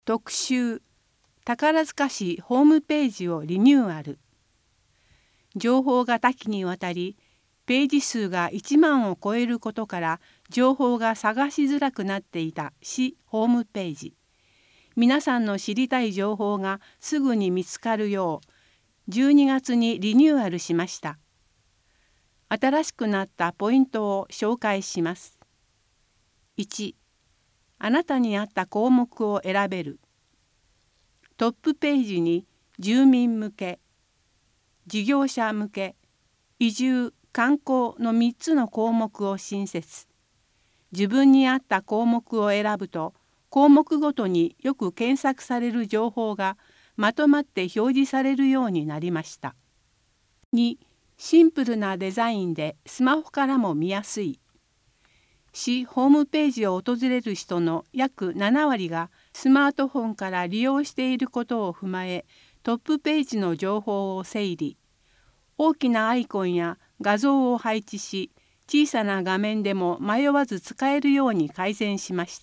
特集宝塚市ホームページをリニューアル。情報が多岐にわたり、ページ数が1万を超えることから情報が探しづらくなっていた市ホームページ。皆さんの知りたい情報がすぐに見つかるよう12月にリニューアルしました。新しくなったポイントを紹介します。1、あなたに合った項目を選べる。トップページに住民向け、事業者向け、移住・観光の3つの項目を新設。自分に合った項目を選ぶと、項目ごとによく検索される情報がまとまって表示されるようになりました。2、シンプルなデザインでスマホからも見やすい。市ホームページを訪れる人の約7割がスマートフォンから利用していることを踏まえ、トップページの情報を整理。大きなアイコンや画像を配置し、小さな画面でも迷わず使えるように改善しました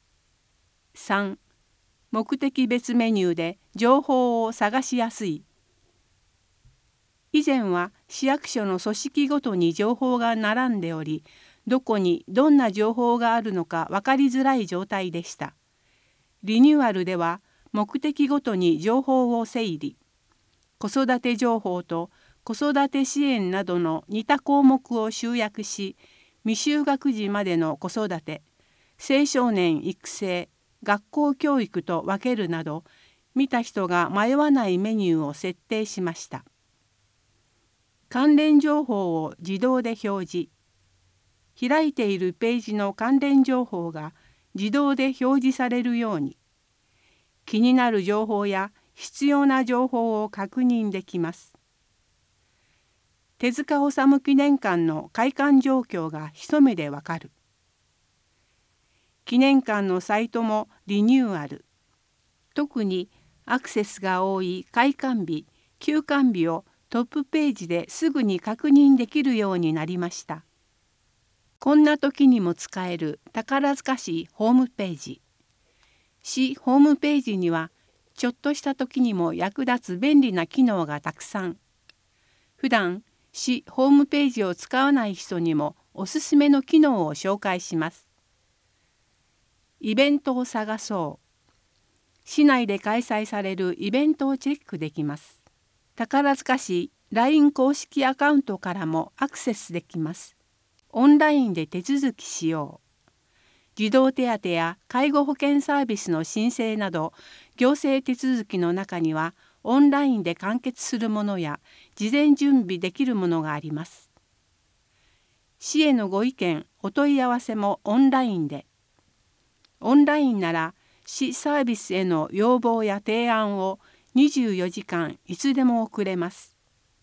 。3、目的別メニューで情報を探しやすい。以前は市役所の組織ごとに情報が並んでおり、どこにどんな情報があるのか分かりづらい状態でした。リニューアルでは目的ごとに情報を整理。子育て情報と子育て支援などの似た項目を集約し、未就学児までの子育て、青少年育成、学校教育と分けるなど、見た人が迷わないメニューを設定しました。関連情報を自動で表示。開いているページの関連情報が自動で表示されるように。気になる情報や必要な情報を確認できます。手塚治虫記念館の開館状況が一目でわかる。記念館のサイトもリニューアル。特にアクセスが多い開館日、休館日をトップページですぐに確認できるようになりました。こんな時にも使える宝塚市ホームページ。市ホームページにはちょっとした時にも役立つ便利な機能がたくさん。普段市ホームページを使わない人にもおすすめの機能を紹介します。イベントを探そう。市内で開催されるイベントをチェックできます。宝塚市 LINE 公式アカウントからもアクセスできます。オンラインで手続きしよう。児童手当や介護保険サービスの申請など、行政手続きの中にはオンラインで完結するものや事前準備できるものがあります。市へのご意見、お問い合わせもオンラインで。オンラインなら市サービスへの要望や提案を24時間いつでも送れます。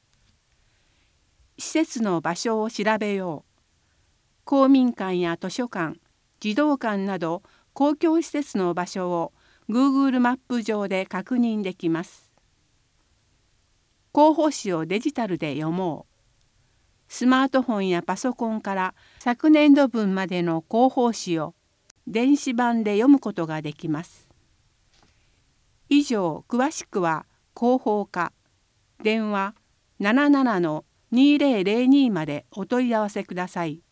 施設の場所を調べよう。公民館や図書館、児童館など公共施設の場所を Google マップ上で確認できます。広報誌をデジタルで読もう。スマートフォンやパソコンから昨年度分までの広報誌を電子版で読むことができます。以上、詳しくは広報課、電話77-2002までお問い合わせください。